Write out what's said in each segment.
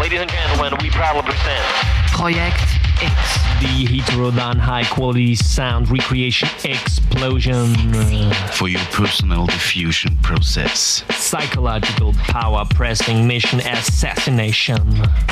Ladies and gentlemen, we proudly present Project X. The Heterodyne High Quality Sound Recreation Explosion. For your personal diffusion process. Psychological Power Pressing Mission Assassination.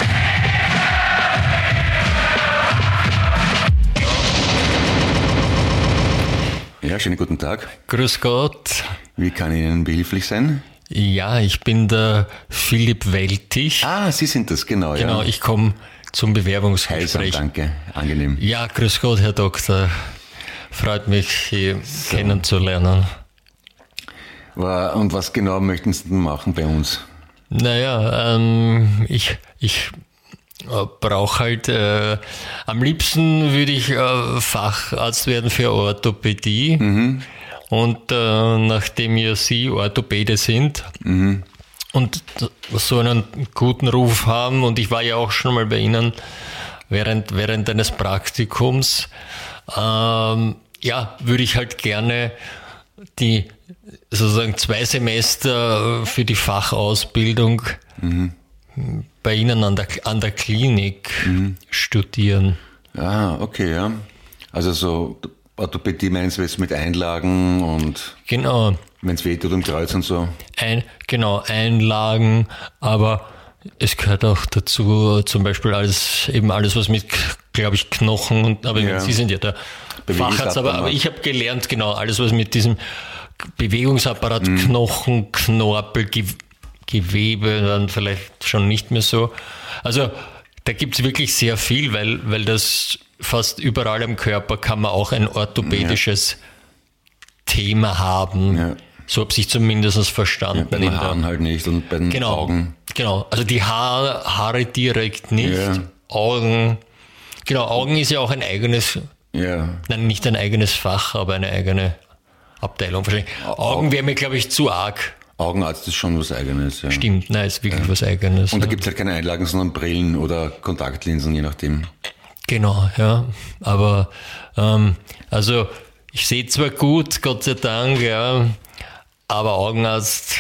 Ja, schönen guten Tag. Grüß Gott. Wie kann ich Ihnen behilflich sein? Ja, ich bin der Philipp Weltig. Ah, Sie sind das, genau. Genau, ja. ich komme zum Bewerbungsgespräch. Heilsam, danke, angenehm. Ja, grüß Gott, Herr Doktor. Freut mich, Sie kennenzulernen. Und was genau möchten Sie denn machen bei uns? Naja, ich brauche halt, am liebsten würde ich Facharzt werden für Orthopädie. Mhm. Und nachdem ja Sie Orthopäde sind und so einen guten Ruf haben, und ich war ja auch schon mal bei Ihnen während eines Praktikums, würde ich halt gerne die sozusagen 2 Semester für die Fachausbildung bei Ihnen an der Klinik studieren. Ah, okay, ja. Also so Orthopädie meinst du jetzt mit Einlagen und genau, wenn es weh tut im Kreuz und so? Einlagen, aber es gehört auch dazu zum Beispiel alles, was mit, glaube ich, Knochen und, aber ja. Sie sind ja der Facharzt, aber ich habe gelernt, genau, alles was mit diesem Bewegungsapparat, Knochen, Knorpel, Gewebe, dann vielleicht schon nicht mehr so. Also da gibt es wirklich sehr viel, weil das fast überall im Körper kann man auch ein orthopädisches Thema haben. Ja. So habe ich zumindest verstanden. Ja, bei den Haaren halt nicht und bei den Augen. Genau, also die Haare direkt nicht. Ja. Augen ist ja auch ein eigenes, nein, nicht ein eigenes Fach, aber eine eigene Abteilung. Augen wäre mir, glaube ich, zu arg. Augenarzt ist schon was Eigenes. Ja. Stimmt, nein, ist wirklich was Eigenes. Und da gibt es halt keine Einlagen, sondern Brillen oder Kontaktlinsen, je nachdem. Genau, ja. Aber also ich sehe zwar gut, Gott sei Dank, ja, aber Augenarzt,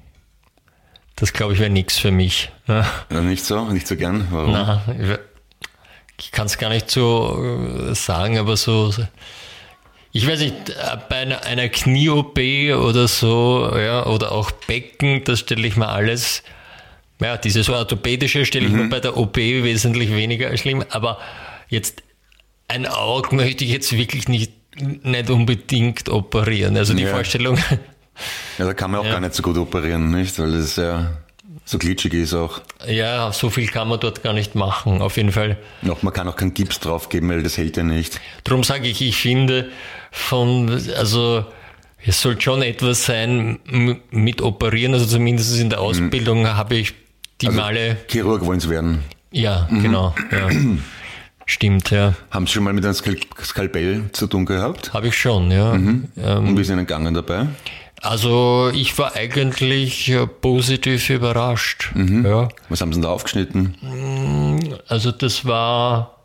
das glaube ich wäre nichts für mich. Ja. Ja, nicht so gern? Warum? Na, ich kann es gar nicht so sagen, aber so, ich weiß nicht, bei einer Knie-OP oder so, ja, oder auch Becken, das stelle ich mir alles, ja, dieses orthopädische stelle ich mir bei der OP wesentlich weniger schlimm, aber jetzt ein Auge möchte ich jetzt wirklich nicht unbedingt operieren. Also die Vorstellung. Ja, da kann man auch gar nicht so gut operieren, nicht? Weil das ja so glitschig ist auch. Ja, so viel kann man dort gar nicht machen, auf jeden Fall. Man kann auch keinen Gips drauf geben, weil das hält ja nicht. Darum sage ich finde es soll schon etwas sein mit operieren, also zumindest in der Ausbildung habe ich die Male. Chirurg wollen Sie werden? Ja, genau, ja. Stimmt, ja. Haben Sie schon mal mit einem Skalpell zu tun gehabt? Habe ich schon, ja. Und wie ist Ihnen gegangen dabei? Also ich war eigentlich positiv überrascht. Ja. Was haben Sie denn da aufgeschnitten? Also das war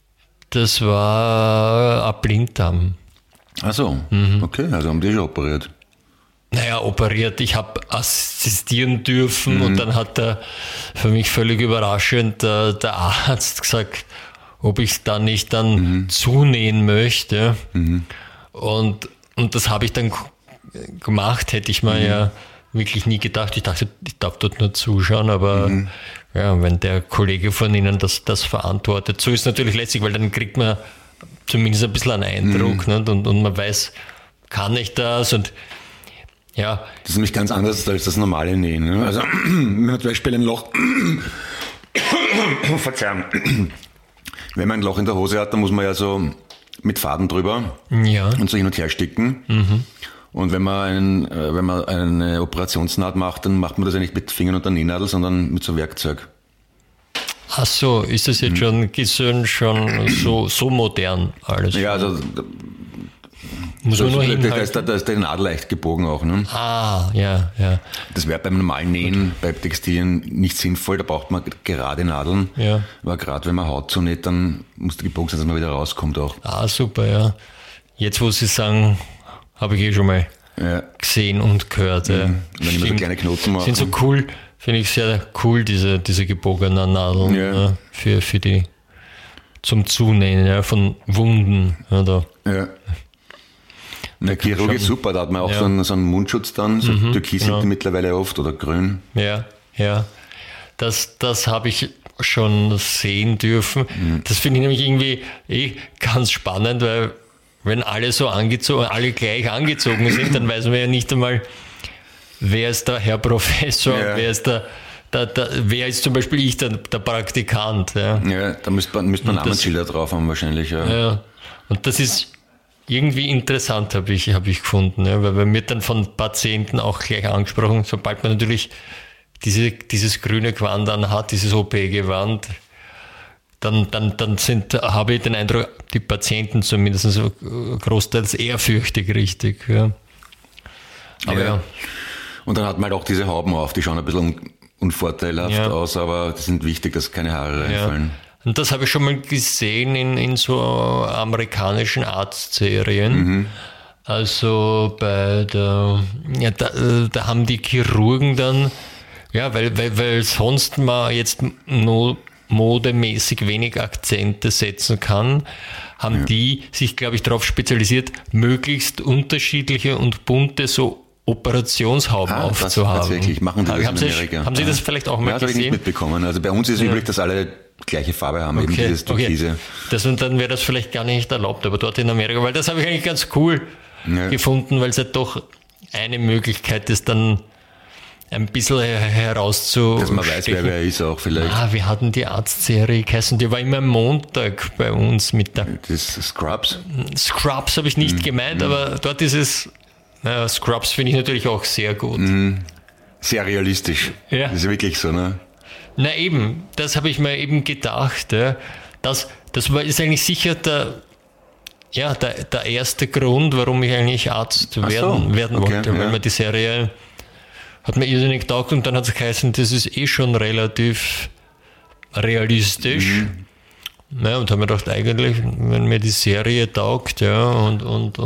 ein Blinddarm. Ach so, okay, also haben die schon operiert. Naja, operiert. Ich habe assistieren dürfen und dann hat für mich völlig überraschend der Arzt gesagt, ob ich da nicht zunähen möchte. Und das habe ich dann gemacht, hätte ich mir ja wirklich nie gedacht. Ich dachte, ich darf dort nur zuschauen, aber ja, wenn der Kollege von Ihnen das verantwortet, so ist es natürlich lässig, weil dann kriegt man zumindest ein bisschen einen Eindruck und man weiß, kann ich das und ja. Das ist nämlich ganz anders als das normale Nähen. Ne? Also wenn man zum Beispiel ein Loch Verzeihung. Wenn man ein Loch in der Hose hat, dann muss man ja so mit Faden drüber und so hin und her sticken. Und wenn man eine Operationsnaht macht, dann macht man das ja nicht mit Fingern und der Nähnadel, sondern mit so Werkzeug. Ach so, ist das jetzt schon so modern alles? Ja, also muss man nur hinhalten. Da ist die Nadel leicht gebogen auch. Ne? Ah, ja. Das wäre beim normalen Nähen, bei Textilien nicht sinnvoll, da braucht man gerade Nadeln. Ja. Aber gerade wenn man Haut zunäht, dann muss die gebogen sein, dass man wieder rauskommt auch. Ah, super, ja. Jetzt, wo Sie sagen, habe ich schon mal gesehen und gehört. Wenn ich mir so kleine Knoten mache. Sind so cool finde ich sehr cool, diese gebogenen Nadeln, Ja. für die zum Zunähen, von Wunden. Ja. Der Chirurg ist super, da hat man auch so einen Mundschutz dann, so türkis sind die mittlerweile oft oder grün. Ja. Das habe ich schon sehen dürfen. Das finde ich nämlich irgendwie ganz spannend, weil wenn alle alle gleich angezogen sind, dann weiß man ja nicht einmal, wer ist der Herr Professor, wer ist wer ist zum Beispiel der Praktikant. Ja, da müsste man Namensschilder drauf haben wahrscheinlich. Ja. Und das ist irgendwie interessant, habe ich gefunden, weil man wird dann von Patienten auch gleich angesprochen, sobald man natürlich dieses grüne Gewand anhat, dieses OP-Gewand, dann habe ich den Eindruck, die Patienten zumindest so großteils ehrfürchtig, richtig. Ja. Aber Und dann hat man halt auch diese Hauben auf, die schauen ein bisschen unvorteilhaft aus, aber die sind wichtig, dass keine Haare reinfallen. Und das habe ich schon mal gesehen in so amerikanischen Arztserien. Also bei da haben die Chirurgen dann, weil sonst man jetzt modemäßig wenig Akzente setzen kann, haben die sich, glaube ich, darauf spezialisiert, möglichst unterschiedliche und bunte so Operationshauben aufzuhaben. Tatsächlich, machen die das in Amerika. Haben Sie das vielleicht auch mal gesehen? Das habe ich nicht mitbekommen. Also bei uns ist üblich, dass alle gleiche Farbe haben, eben dieses Türkise. Dann wäre das vielleicht gar nicht erlaubt, aber dort in Amerika, weil das habe ich eigentlich ganz cool gefunden, weil es ja doch eine Möglichkeit ist, dann ein bisschen herauszustellen. Dass man weiß, wer ist auch vielleicht. Wir hatten die Arztserie geheißen, die war immer am Montag bei uns mit der... Das Scrubs? Scrubs habe ich nicht gemeint, aber dort ist es... Scrubs finde ich natürlich auch sehr gut. Sehr realistisch. Ja. Das ist wirklich so, ne? Na eben, das habe ich mir eben gedacht. Das ist eigentlich sicher der erste Grund, warum ich eigentlich Arzt werden wollte. Weil mir die Serie hat mir irrsinnig getaugt und dann hat es geheißen, das ist schon relativ realistisch. Und habe mir gedacht, eigentlich, wenn mir die Serie taugt, und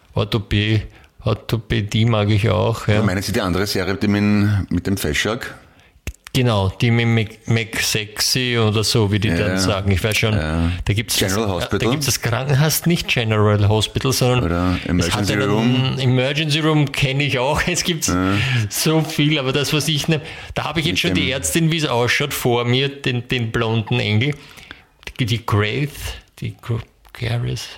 Orthopädie mag ich auch. Ja. Meinen Sie die andere Serie, die mit dem Feschak? Genau, die mit McSexy oder so, wie die dann sagen. Ich weiß schon, da gibt es das Krankenhaus, nicht General Hospital, sondern oder Emergency Room. Emergency Room kenne ich auch. Es gibt so viel, aber das, was ich nehme, da habe ich jetzt schon die Ärztin, wie es ausschaut, vor mir, den blonden Engel. Die Gareth.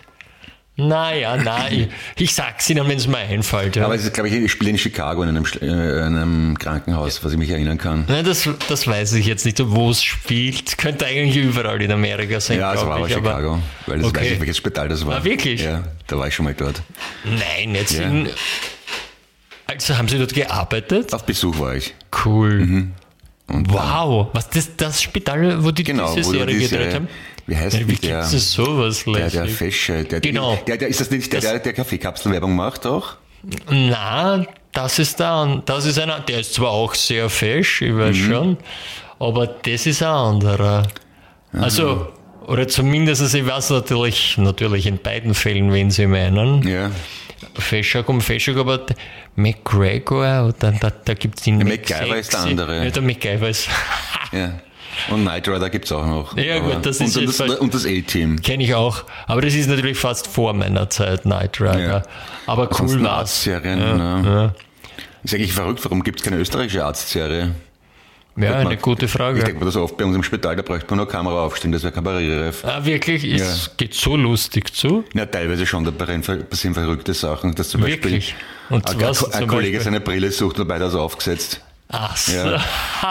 Ich sag's Ihnen, wenn es mir einfällt. Ja. Aber es ist, glaube ich spiele in Chicago in einem Krankenhaus, was ich mich erinnern kann. Nein, das weiß ich jetzt nicht, wo es spielt. Könnte eigentlich überall in Amerika sein. Ja, es war aber Chicago, weil das weiß ich, welches Spital das war. Wirklich? Ja, da war ich schon mal dort. Nein, jetzt also haben Sie dort gearbeitet? Auf Besuch war ich. Cool. Und wow, was das Spital, wo diese Serie gedreht haben? Wie heißt wie der? Gibt es sowas? Der Fesche. Ist das nicht der Kaffeekapselwerbung macht auch? Nein, das ist einer, der ist zwar auch sehr fesch, ich weiß schon, aber das ist ein anderer. Also, oder zumindest, ich weiß natürlich in beiden Fällen, wen Sie meinen. Ja. Feschak, aber McGregor, da gibt es den MacGyver ist der andere. Ja, der MacGyver ist... Ja. Und Knight Rider gibt es auch noch. Ja gut, das ist und das A-Team. Kenne ich auch. Aber das ist natürlich fast vor meiner Zeit, Knight Rider. Ja. Aber cool war es. Arztserien, Ist eigentlich verrückt, warum gibt es keine österreichische Arztserie? Ja, eine gute Frage. Ich denke mir das oft bei uns im Spital, da bräuchte man nur Kamera aufstellen, das wäre kabarettreif. Wirklich? Es geht so lustig zu? Ja, teilweise schon, da passieren verrückte Sachen. Dass zum Beispiel ein Kollege seine Brille sucht und dabei das aufgesetzt. Ach so. Ja.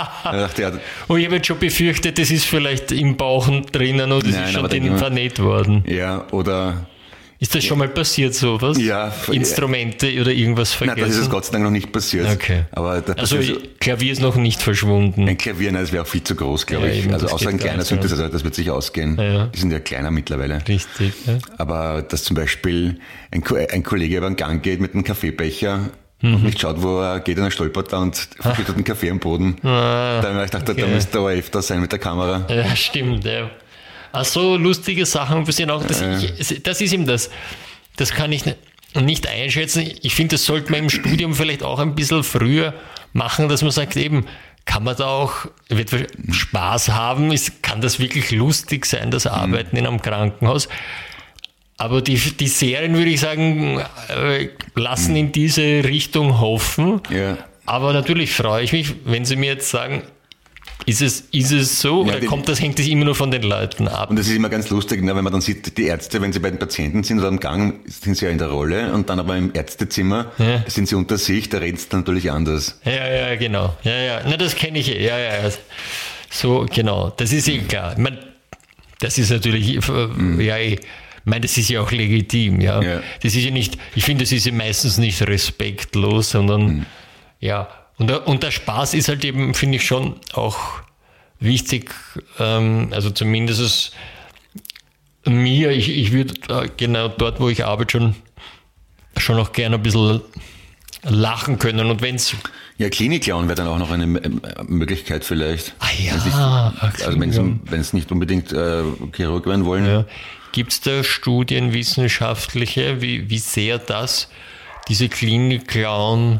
Ich habe jetzt schon befürchtet, das ist vielleicht im Bauch drinnen und es ist schon vernäht worden. Ja, oder... Ist das schon mal passiert, sowas? Ja. Instrumente oder irgendwas vergessen? Nein, das ist Gott sei Dank noch nicht passiert. Okay. Aber Klavier ist noch nicht verschwunden. Ein Klavier, das wäre auch viel zu groß, glaube ich. Eben, also außer ein kleiner Synthesizer, das wird sich ausgehen. Ja. Die sind ja kleiner mittlerweile. Richtig. Ja. Aber dass zum Beispiel ein Kollege über den Gang geht mit einem Kaffeebecher und nicht schaut, wo er geht und er stolpert da und verschüttet einen Kaffee am Boden. Da habe ich gedacht, da müsste der ORF da sein mit der Kamera. Ja, stimmt, ja. Ach so, lustige Sachen passieren auch. Das ist eben das. Das kann ich nicht einschätzen. Ich finde, das sollte man im Studium vielleicht auch ein bisschen früher machen, dass man sagt, eben, kann man da auch Spaß haben? Kann das wirklich lustig sein, das Arbeiten in einem Krankenhaus? Aber die Serien, würde ich sagen, lassen in diese Richtung hoffen. Ja. Aber natürlich freue ich mich, wenn Sie mir jetzt sagen, ist es so oder hängt das immer nur von den Leuten ab? Und das ist immer ganz lustig, ne, wenn man dann sieht, die Ärzte, wenn sie bei den Patienten sind oder am Gang, sind sie ja in der Rolle und dann aber im Ärztezimmer sind sie unter sich, da redet es dann natürlich anders. Ja, genau. Ja. Na, das kenne ich ja. So, genau. Das ist klar. Ich meine, das ist natürlich, ich meine, das ist ja auch legitim, ja. Das ist ja nicht, ich finde, das ist ja meistens nicht respektlos, sondern, Und der Spaß ist halt eben, finde ich, schon auch wichtig, also zumindest mir, ich würde genau dort, wo ich arbeite, schon auch gerne ein bisschen lachen können. Und wenn es... Ja, Klinik-Clown wäre dann auch noch eine Möglichkeit vielleicht. Also wenn es nicht unbedingt Chirurg werden wollen. Ja. Gibt es da Studien, wissenschaftliche, wie sehr diese Klinik-Clown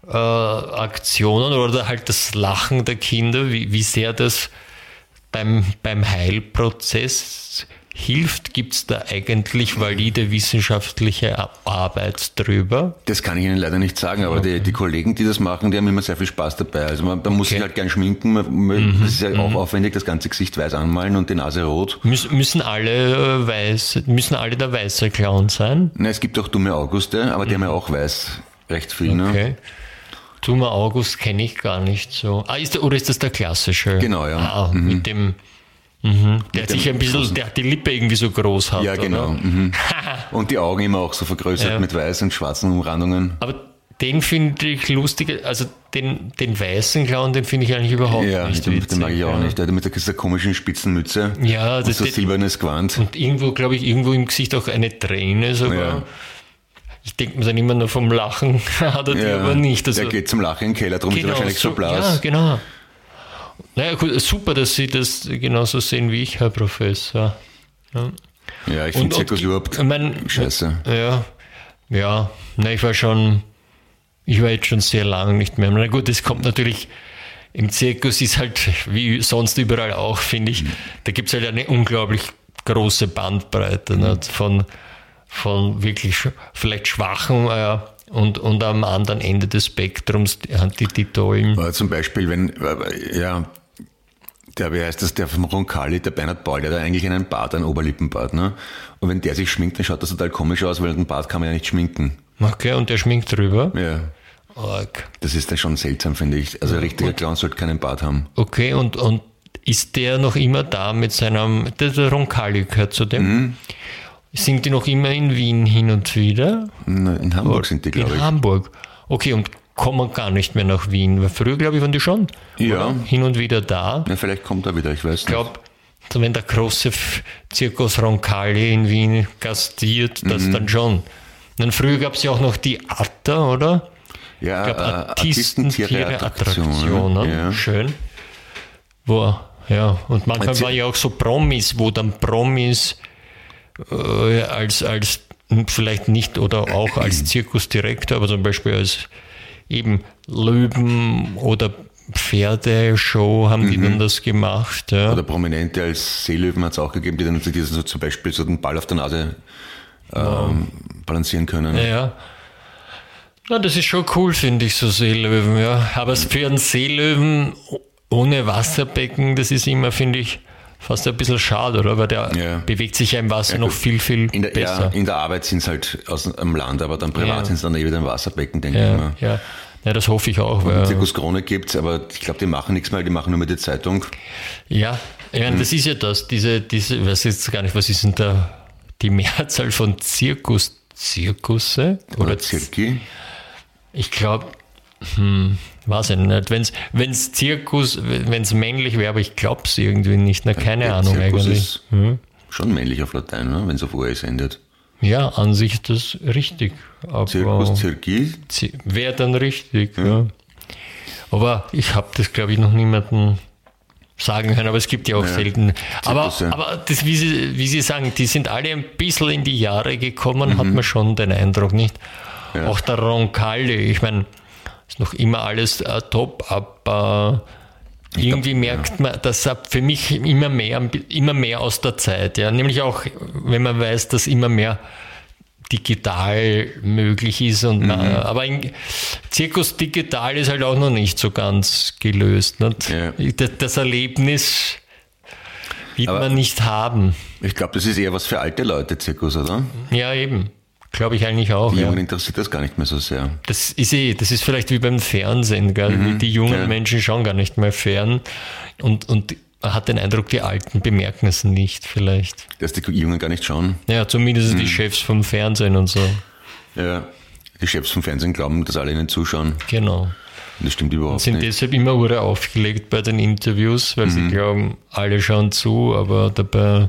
Aktionen oder halt das Lachen der Kinder, wie sehr das beim Heilprozess hilft? Gibt es da eigentlich valide wissenschaftliche Arbeit drüber? Das kann ich Ihnen leider nicht sagen, aber die Kollegen, die das machen, die haben immer sehr viel Spaß dabei. Also man muss sich halt gern schminken, das ist ja auch aufwendig, das ganze Gesicht weiß anmalen und die Nase rot. Müssen alle der weiße Clown sein? Nein, es gibt auch dumme Auguste, aber die haben ja auch weiß recht viel. Okay. Ne? Dummer August kenne ich gar nicht so. Oder ist das der klassische? Genau, ja. Mit dem, der hat sich ein bisschen, der die Lippe irgendwie so groß hat. Ja, genau. Und die Augen immer auch so vergrößert mit weiß und schwarzen Umrandungen. Aber den finde ich lustig, also den weißen Clown, den finde ich eigentlich überhaupt nicht witzig. Den mag ich auch nicht. Der mit dieser komischen Spitzenmütze und so silbernes Gewand. Und irgendwo im Gesicht auch eine Träne sogar. Ja. Ich denke mir dann immer nur vom Lachen, hat er die aber nicht. Also, der geht zum Lachen in den Keller, darum ist er wahrscheinlich so blass. Ja, genau. Naja, gut, super, dass Sie das genauso sehen wie ich, Herr Professor. Ja, ich finde Zirkus überhaupt scheiße. Ja, ich war jetzt schon sehr lange nicht mehr. Na gut, das kommt natürlich, im Zirkus ist halt, wie sonst überall auch, finde ich, da gibt es halt eine unglaublich große Bandbreite von wirklich vielleicht Schwachen und am anderen Ende des Spektrums die tollen. Zum Beispiel, der vom Roncalli, der Bernhard Paul, der hat eigentlich einen Bart, einen Oberlippenbart, ne? Und wenn der sich schminkt, dann schaut das total komisch aus, weil den Bart kann man ja nicht schminken. Okay, und der schminkt drüber? Ja. Arg. Das ist dann schon seltsam, finde ich. Also ein richtiger Clown sollte keinen Bart haben. Okay, und ist der noch immer da mit seinem, der Roncalli gehört zu dem? Sind die noch immer in Wien hin und wieder? In Hamburg sind die, glaube ich. In Hamburg. Okay, und kommen gar nicht mehr nach Wien. Weil früher, glaube ich, waren die schon hin und wieder da. Ja, vielleicht kommt er wieder, ich weiß nicht. Ich glaube, wenn der große Zirkus Roncalli in Wien gastiert, das dann schon. Dann früher gab es ja auch noch die Atta, oder? Ja, ich glaube, Artisten-Tiere-Attraktion. Ja. Schön. Und manchmal war ja auch so Promis, wo dann Promis als vielleicht nicht oder auch als Zirkusdirektor, aber zum Beispiel als eben Löwen- oder Pferdeshow haben die dann das gemacht. Ja. Oder Prominente als Seelöwen hat es auch gegeben, die dann so zum Beispiel so den Ball auf der Nase balancieren können. Ja. Na, das ist schon cool, finde ich, so Seelöwen. Ja. Aber für einen Seelöwen ohne Wasserbecken, das ist immer, finde ich, fast ein bisschen schade, oder? Weil der bewegt sich ja im Wasser noch viel besser. In der Arbeit sind es halt am Land, aber dann privat sind es dann wieder ein Wasserbecken, denke ich mal. Ja, das hoffe ich auch. Weil Zirkus Krone gibt es, aber ich glaube, die machen nichts mehr, die machen nur mit der Zeitung. Ja, das ist ja das, diese, ich weiß jetzt gar nicht, was ist denn da die Mehrzahl von Zirkusse? Oder Zirki? Ich glaube, weiß ich nicht. Wenn es männlich wäre, aber ich glaube es irgendwie nicht. Na, keine Ahnung Zirkus eigentlich. Ist schon männlich auf Latein, ne? Wenn es auf OS endet. Ja, an sich ist das richtig. Aber Zirkus, Zirki? Wäre dann richtig, ja. Aber ich habe das, glaube ich, noch niemanden sagen können, aber es gibt ja auch selten. Aber das, wie Sie sagen, die sind alle ein bisschen in die Jahre gekommen, hat man schon den Eindruck, nicht? Ja. Auch der Roncalli, ich meine, ist noch immer alles top, aber Irgendwie merkt man, dass für mich immer mehr aus der Zeit, ja. Nämlich auch, wenn man weiß, dass immer mehr digital möglich ist aber Zirkus digital ist halt auch noch nicht so ganz gelöst. Nicht? Ja. Das Erlebnis wird man nicht haben. Ich glaube, das ist eher was für alte Leute, Zirkus, oder? Ja, eben. Glaube ich eigentlich auch. Die Jungen interessiert das gar nicht mehr so sehr. Das ist vielleicht wie beim Fernsehen, gell? Die jungen Menschen schauen gar nicht mehr fern und man hat den Eindruck, die Alten bemerken es nicht vielleicht. Dass die Jungen gar nicht schauen? Ja, zumindest die Chefs vom Fernsehen und so. Ja, die Chefs vom Fernsehen glauben, dass alle ihnen zuschauen. Genau. Das stimmt überhaupt nicht. Sind deshalb immer aufgelegt bei den Interviews, weil sie glauben, alle schauen zu, aber dabei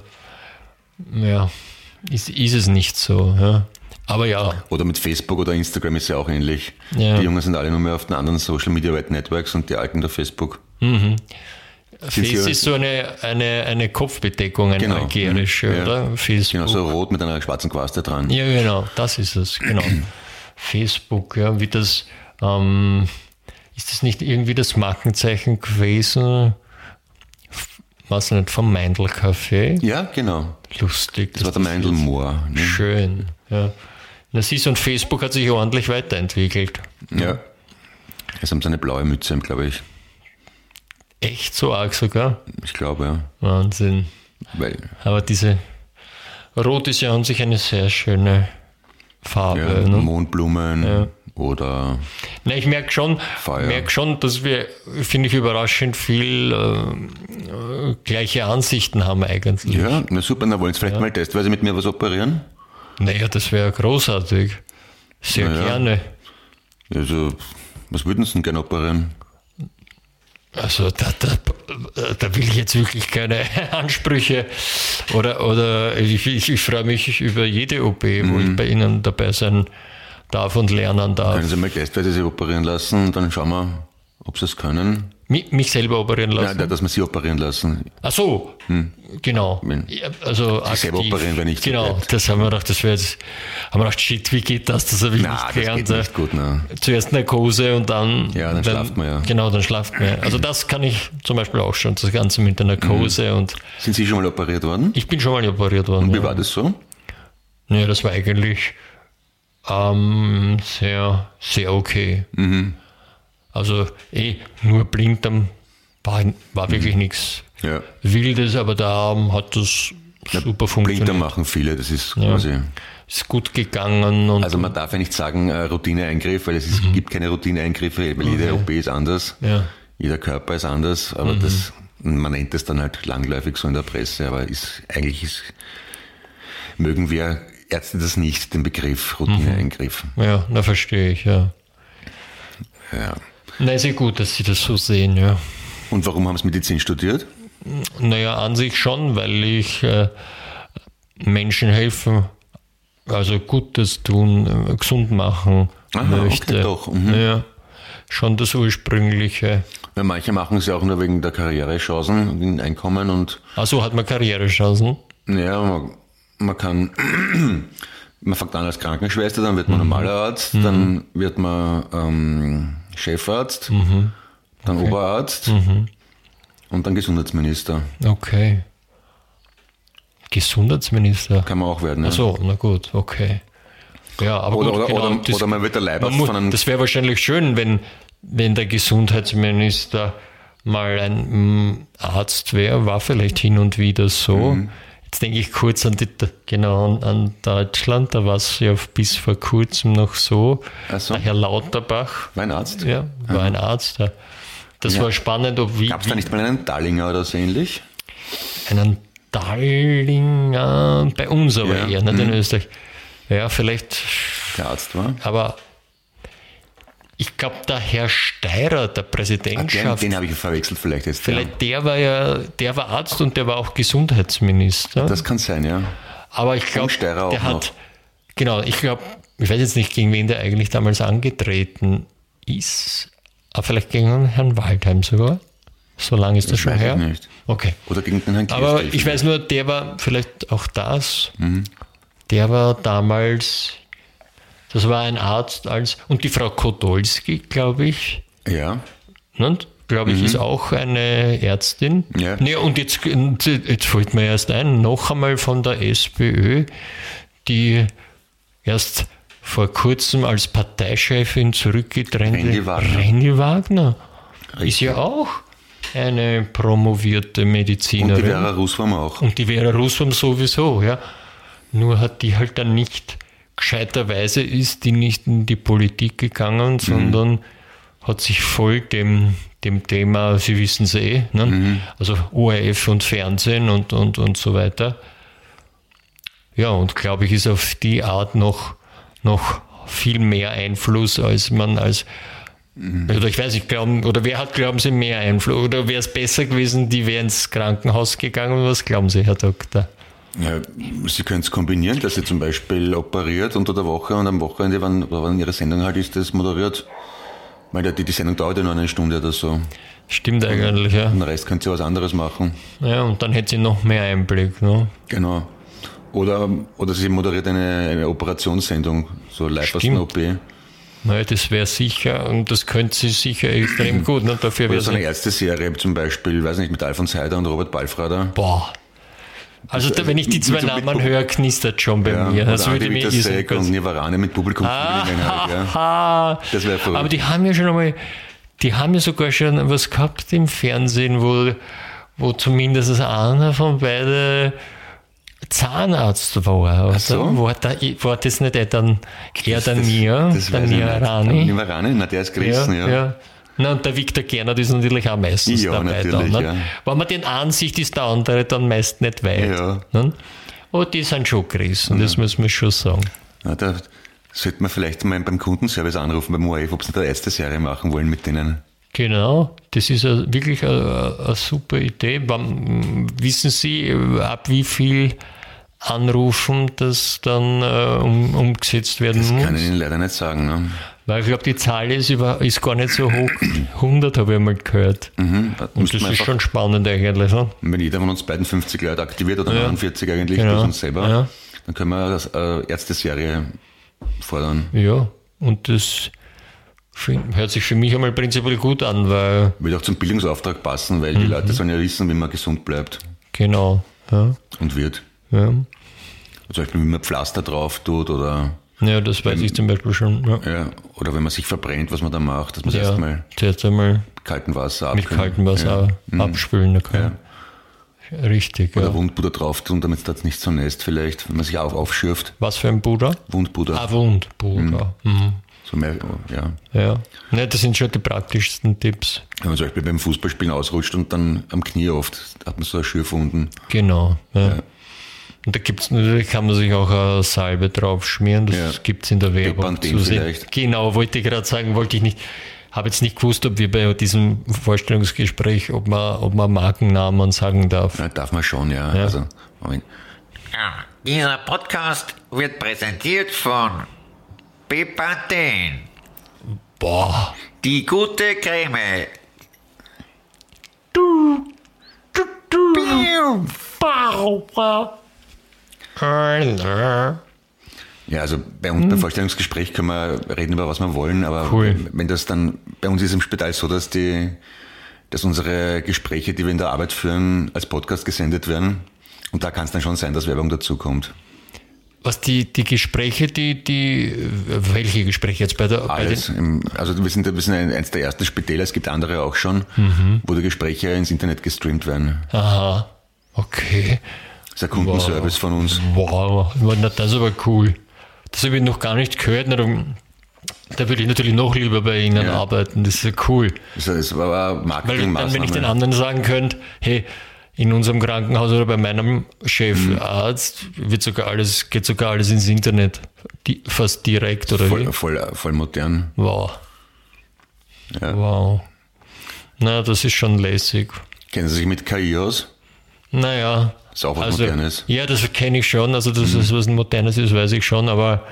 ist es nicht so. Ja. Aber ja. Oder mit Facebook oder Instagram ist ja auch ähnlich. Ja. Die Jungen sind alle nur mehr auf den anderen Social Media Networks und die Alten auf Facebook. Face ist so eine Kopfbedeckung, eine algerische, oder? Facebook. Genau, so rot mit einer schwarzen Quaste dran. Ja, genau, das ist es, genau. Facebook, ja, wie das, ist das nicht irgendwie das Markenzeichen gewesen, was nicht, vom Meindl Café? Ja, genau. Lustig. Das war der Meindl Moor. Ne? Schön, ja. Na siehst du, und Facebook hat sich ordentlich weiterentwickelt. Ja. Jetzt haben sie eine blaue Mütze, glaube ich. Echt so arg sogar? Ich glaube, ja. Wahnsinn. Aber diese Rot ist ja an sich eine sehr schöne Farbe. Ja, ne? Mondblumen oder ich merke schon, dass wir, finde ich, überraschend viel gleiche Ansichten haben eigentlich. Ja, na super, dann wollen Sie vielleicht mal testweise mit mir was operieren? Naja, das wäre großartig. Sehr gerne. Also, was würden Sie denn gerne operieren? Also da will ich jetzt wirklich keine Ansprüche oder ich freue mich über jede OP, wo ich bei Ihnen dabei sein darf und lernen darf. Können Sie mal testweise sich operieren lassen, dann schauen wir, ob Sie es können. Mich selber operieren lassen? Nein, dass wir Sie operieren lassen. Ach so, genau. Also sich selber operieren, wenn nicht. Genau, das haben wir gedacht, haben wir gedacht, shit, wie geht das? Das habe ich nicht gelernt. Das geht nicht gut, Zuerst Narkose und dann... Ja, dann schlaft man ja. Genau, dann schlaft man ja. Also das kann ich zum Beispiel auch schon, das Ganze mit der Narkose und... Sind Sie schon mal operiert worden? Ich bin schon mal operiert worden. Und wie war das so? Ja, das war eigentlich sehr, sehr okay. Also nur Blinddarm war wirklich nichts Wildes, aber da hat das super funktioniert. Blinddarm machen viele, das ist quasi... Ist gut gegangen. Und also man darf ja nicht sagen Routineeingriff, weil es gibt keine Routineeingriffe, weil jede OP ist anders, jeder Körper ist anders, aber man nennt es dann halt langläufig so in der Presse, aber mögen wir Ärzte das nicht, den Begriff Routineeingriff. Ja, na verstehe ich, ja. Na, ist ja gut, dass Sie das so sehen, ja. Und warum haben Sie Medizin studiert? Naja, an sich schon, weil ich Menschen helfen, also Gutes tun, gesund machen möchte. Okay, doch. Ja, schon das Ursprüngliche. Ja, manche machen es ja auch nur wegen der Karrierechancen und den Einkommen und... Ach so, hat man Karrierechancen? Ja, man kann... Man fängt an als Krankenschwester, dann wird man normaler Arzt, dann wird man Chefarzt, dann Oberarzt und dann Gesundheitsminister. Okay. Gesundheitsminister? Kann man auch werden, ja. Ach so, na gut, okay. Ja, aber oder man wird der Leibarzt von einem... Das wäre wahrscheinlich schön, wenn der Gesundheitsminister mal ein Arzt wäre, war vielleicht hin und wieder so. Jetzt denke ich kurz an Deutschland, da war es ja bis vor kurzem noch so. Der Herr Lauterbach. War ein Arzt? Ja, war ein Arzt. Ja. Das war spannend. Gab es da nicht mal einen Dallinger oder so ähnlich? Einen Dallinger, bei uns aber eher, nicht in Österreich. Ja, vielleicht. Der Arzt war. Aber ich glaube, der Herr Steirer, der Präsidentschaft. Den habe ich verwechselt vielleicht jetzt. Vielleicht der war Arzt und der war auch Gesundheitsminister. Das kann sein, ja. Aber ich glaube, der hat, genau, ich weiß jetzt nicht, gegen wen der eigentlich damals angetreten ist, aber vielleicht gegen Herrn Waldheim sogar. So lange ist das schon her? Nicht. Okay. Oder gegen den Herrn Aber ich weiß nur, der war vielleicht auch das. Der war damals, das war ein Arzt und die Frau Kodolski, glaube ich. Ja. Und glaube ich, ist auch eine Ärztin. Ja. Nee, und jetzt fällt mir erst ein, noch einmal von der SPÖ, die erst vor kurzem als Parteichefin zurückgetrennte Renny Wagner. Richtig. Ist ja auch eine promovierte Medizinerin. Und die Vera Russwurm auch. Und die Vera Russwurm sowieso, ja. Nur hat die halt dann nicht, gescheiterweise ist die nicht in die Politik gegangen, sondern hat sich voll dem Thema, Sie wissen es ne? Also ORF und Fernsehen und so weiter. Ja, und glaube ich, ist auf die Art noch viel mehr Einfluss, als man oder ich weiß nicht, glauben Sie, mehr Einfluss? Oder wäre es besser gewesen, die wäre ins Krankenhaus gegangen? Was glauben Sie, Herr Doktor? Ja, Sie können es kombinieren, dass sie zum Beispiel operiert unter der Woche und am Wochenende, wann ihre Sendung halt ist, das moderiert. Weil die Sendung dauert ja nur eine Stunde oder so. Stimmt eigentlich, ja. Und den Rest könnte sie was anderes machen. Ja, und dann hätte sie noch mehr Einblick, ne? Genau. Oder sie moderiert eine Operationssendung, so live aus einer OP. Naja, das wäre sicher, und das könnte sie sicher extrem gut. Ne? Dafür oder so eine Ärzteserie zum Beispiel, weiß nicht, mit Alfons Heider und Robert Balfrader. Boah. Also wenn ich die zwei Namen höre, knistert schon bei mir. Das würde mir und Nirvana mit Publikum. Das wäre verrückt. Aber die haben ja sogar schon was gehabt im Fernsehen, wo zumindest einer von beiden Zahnarzt war. Oder? So? War das nicht der Nirvana, na, der ist gerissen, ja. Na, und der Viktor Gernot ist natürlich auch meistens dabei. Dann, ne? Ja. Wenn man den ansieht, ist der andere dann meist nicht weit. Ja. Ne? Aber die sind schon gerissen, das muss man schon sagen. Na, da sollte man vielleicht mal beim Kundenservice anrufen, beim ORF, ob sie eine Ärzte-Serie machen wollen mit denen. Genau, das ist wirklich eine super Idee. Wissen Sie, ab wie viel Anrufen das dann umgesetzt werden muss? Das kann ich Ihnen leider nicht sagen. Ne? Weil ich glaube, die Zahl ist gar nicht so hoch. 100 habe ich mal gehört. Und das ist schon spannend eigentlich. Ne? Wenn jeder von uns beiden 50 Leute aktiviert oder 49 eigentlich durch uns selber, dann können wir das Ärzte-Serie fordern. Ja, und das hört sich für mich einmal prinzipiell gut an, weil... Würde auch zum Bildungsauftrag passen, weil die Leute sollen ja wissen, wie man gesund bleibt. Genau. Ja. Und wird. Ja. Zum Beispiel, wie man Pflaster drauf tut oder... Ja, das weiß ich zum Beispiel schon. Ja. Ja, oder wenn man sich verbrennt, was man da macht, dass man zuerst einmal mit kaltem Wasser abspülen kann. Ja. Richtig, oder Wundpuder drauf tun, damit es das nicht so nässt vielleicht, wenn man sich aufschürft. Was für ein Puder? Wundpuder. Wundpuder. So mehr, Ja, das sind schon die praktischsten Tipps. Wenn man zum Beispiel beim Fußballspielen ausrutscht und dann am Knie oft, hat man so Schürfwunden. Genau, ja. Und da kann man sich auch eine Salbe drauf schmieren, das gibt es in der Werbung zu sehen. Vielleicht. Genau, wollte ich gerade sagen, habe jetzt nicht gewusst, ob wir bei diesem Vorstellungsgespräch, ob man Markennamen sagen darf. Ja, darf man schon, ja. Also, Moment. Ja, dieser Podcast wird präsentiert von Bepanthen. Boah. Die gute Creme. Ja, also bei uns beim Vorstellungsgespräch können wir reden über was wir wollen, aber wenn das dann, bei uns ist im Spital so, dass unsere Gespräche, die wir in der Arbeit führen, als Podcast gesendet werden und da kann es dann schon sein, dass Werbung dazu kommt. Was die Gespräche, welche Gespräche jetzt bei der... Alles. Also wir sind eins der ersten Spitäler, es gibt andere auch schon, wo die Gespräche ins Internet gestreamt werden. Aha, okay. Das ist ein Kundenservice von uns. Wow, das ist aber cool. Das habe ich noch gar nicht gehört. Da würde ich natürlich noch lieber bei Ihnen arbeiten, das ist ja cool. Das war Marketingmaßnahme. Weil dann, wenn ich den anderen sagen könnte, hey, in unserem Krankenhaus oder bei meinem Chefarzt geht sogar alles ins Internet. Fast direkt, oder wie? Voll modern. Wow. Ja. Wow. Na, das ist schon lässig. Kennen Sie sich mit KI aus? Naja. Das ist auch was Modernes. Ja, das kenne ich schon. Also, dass es was Modernes ist, weiß ich schon. Aber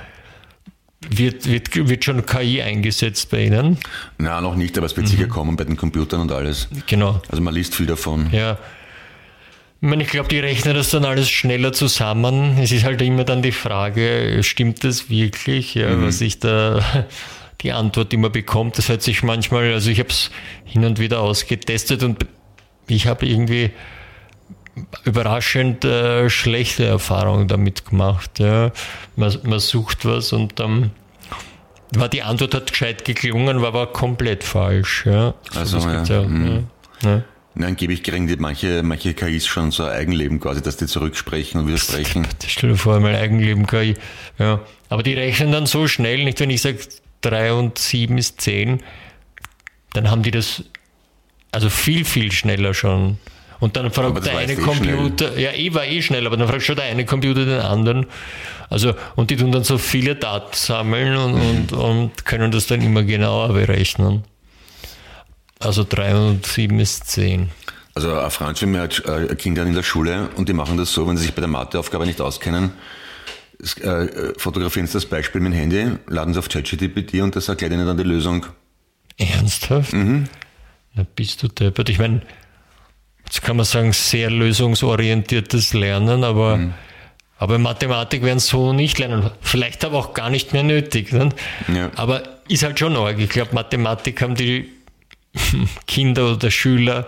wird schon KI eingesetzt bei Ihnen? Na, noch nicht, aber es wird sicher kommen bei den Computern und alles. Genau. Also, man liest viel davon. Ja. Ich glaube, die rechnen das dann alles schneller zusammen. Es ist halt immer dann die Frage, stimmt das wirklich, was ich da die Antwort, die man bekommt. Das hört sich manchmal, also ich habe es hin und wieder ausgetestet und ich habe irgendwie überraschend schlechte Erfahrungen damit gemacht. Ja. Man sucht was und dann war die Antwort hat gescheit geklungen, war aber komplett falsch. Ja. Also, so, ja. Ja. Na, angeblich kriegen die manche KIs schon so ein Eigenleben quasi, dass die zurücksprechen und widersprechen. Stell dir vor, mein Eigenleben KI. Ja. Aber die rechnen dann so schnell, nicht wenn ich sage 3 und 7 ist 10, dann haben die das also viel, viel schneller schon. Und dann fragt der eine Computer, war schnell, aber dann fragt schon der eine Computer den anderen. Also, und die tun dann so viele Daten sammeln und können das dann immer genauer berechnen. Also 3 und 7 ist 10. Also ein Freund von mir hat Kinder in der Schule und die machen das so, wenn sie sich bei der Matheaufgabe nicht auskennen, fotografieren sie das Beispiel mit dem Handy, laden sie auf ChatGPT und das erklärt ihnen dann die Lösung. Ernsthaft? Mhm. Na bist du deppert. Ich meine, jetzt kann man sagen, sehr lösungsorientiertes Lernen, aber Mathematik werden so nicht lernen. Vielleicht aber auch gar nicht mehr nötig. Ne? Ja. Aber ist halt schon arg. Ich glaube, Mathematik haben die Kinder oder Schüler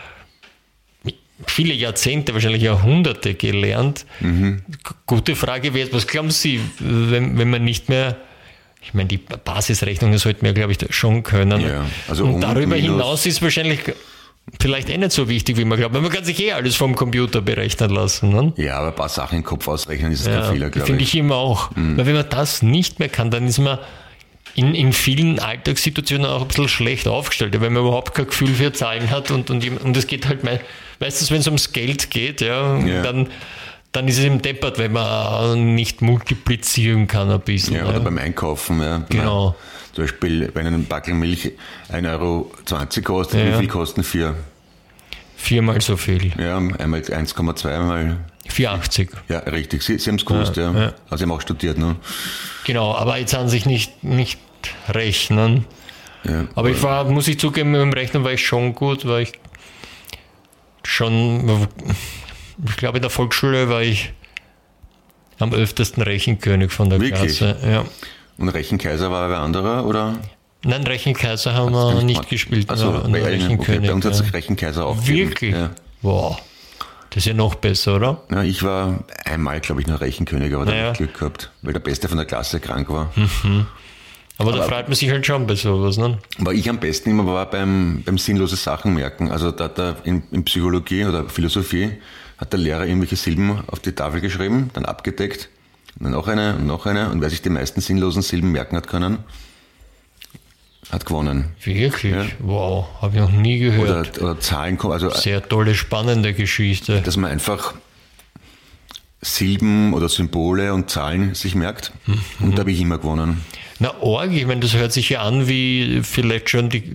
viele Jahrzehnte, wahrscheinlich Jahrhunderte gelernt. Gute Frage wäre, was glauben Sie, wenn man nicht mehr, ich meine, die Basisrechnungen sollten wir, glaube ich, schon können. Ja, also und darüber hinaus ist wahrscheinlich vielleicht nicht so wichtig, wie man glaubt. Weil man kann sich alles vom Computer berechnen lassen. Ne? Ja, aber ein paar Sachen im Kopf ausrechnen ist kein Fehler, glaube ich. Finde ich immer auch. Weil wenn man das nicht mehr kann, dann ist man in vielen Alltagssituationen auch ein bisschen schlecht aufgestellt, wenn man überhaupt kein Gefühl für Zahlen hat und es geht halt meistens, wenn es ums Geld geht, dann ist es eben deppert, wenn man nicht multiplizieren kann ein bisschen. Ja, oder beim Einkaufen. Ja. Genau. Zum Beispiel, wenn ein Backel Milch 1,20 Euro kostet, wie viel kosten 4? 4-mal so viel. Ja, einmal 1,2 mal 4,80. Ja, richtig. Sie haben es gewusst, ja. Also Sie haben auch studiert, ne? Genau, aber jetzt an sich nicht rechnen. Ja, aber muss ich zugeben, mit dem Rechnen war ich schon gut, weil ich glaube, in der Volksschule war ich am öftesten Rechenkönig von der Wirklich? Klasse. Ja. Und Rechenkaiser war wer anderer, oder? Nein, Rechenkaiser haben wir nicht gespielt. Also bei uns hat es Rechenkaiser auch gegeben. Wirklich? Ja. Wow. Das ist ja noch besser, oder? Ja, ich war einmal, glaube ich, noch Rechenkönig, aber da habe ich Glück gehabt, weil der Beste von der Klasse krank war. Aber da freut man sich halt schon bei sowas, ne? Aber ich am besten immer war beim sinnlose Sachen merken. Also da hat er in Psychologie oder Philosophie hat der Lehrer irgendwelche Silben auf die Tafel geschrieben, dann abgedeckt, und dann noch eine und noch eine. Und wer sich die meisten sinnlosen Silben merken hat können, hat gewonnen. Wirklich? Ja. Wow, habe ich noch nie gehört. Oder Zahlen, also sehr tolle, spannende Geschichte. dass man einfach Silben oder Symbole und Zahlen sich merkt. Und da habe ich immer gewonnen. Na, arg, ich meine, das hört sich ja an wie vielleicht schon die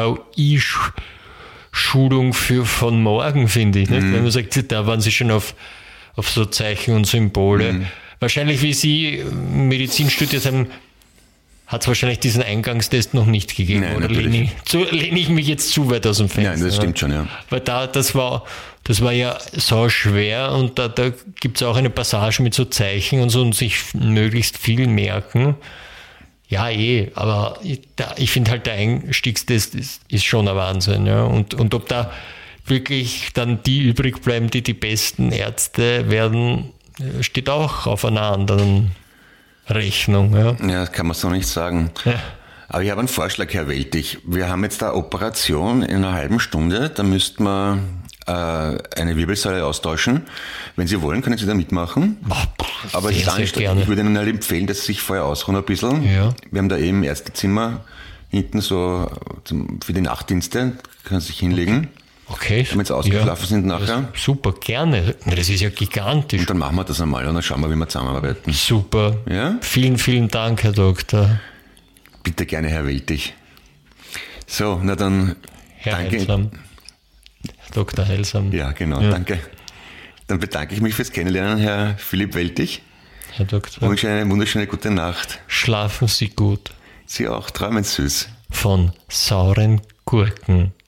KI-Schulung von morgen, finde ich. Nicht? Wenn man sagt, da waren sie schon auf so Zeichen und Symbole. Wahrscheinlich, wie Sie Medizin studiert haben, hat es wahrscheinlich diesen Eingangstest noch nicht gegeben. Nein, oder lehne ich mich jetzt zu weit aus dem Fenster? Nein, das stimmt schon, ja. Weil das war ja so schwer und da gibt es auch eine Passage mit so Zeichen und so und sich möglichst viel merken. Ja, aber ich finde halt der Einstiegstest ist schon ein Wahnsinn. Ja. Und ob da wirklich dann die übrig bleiben, die besten Ärzte werden, steht auch auf einer anderen Rechnung. Ja, das kann man so nicht sagen. Ja. Aber ich habe einen Vorschlag, Herr Weltig. Wir haben jetzt eine Operation in einer halben Stunde. Da müssten wir eine Wirbelsäule austauschen. Wenn Sie wollen, können Sie da mitmachen. Aber ich würde Ihnen halt empfehlen, dass Sie sich vorher ausruhen ein bisschen. Ja. Wir haben da eben im Ärztezimmer hinten so für die Nachtdienste, können Sie sich hinlegen. Okay. Damit Sie ausgeschlafen sind nachher. Super, gerne. Das ist ja gigantisch. Und dann machen wir das einmal und dann schauen wir, wie wir zusammenarbeiten. Super. Ja? Vielen, vielen Dank, Herr Doktor. Bitte gerne, Herr Weltig. So, na dann Herr danke. Heilsam. Dr. Heilsam. Ja, genau, danke. Dann bedanke ich mich fürs Kennenlernen, Herr Philipp Weltig. Herr Doktor. Ich wünsche eine wunderschöne gute Nacht. Schlafen Sie gut. Sie auch, träumen süß. Von sauren Gurken.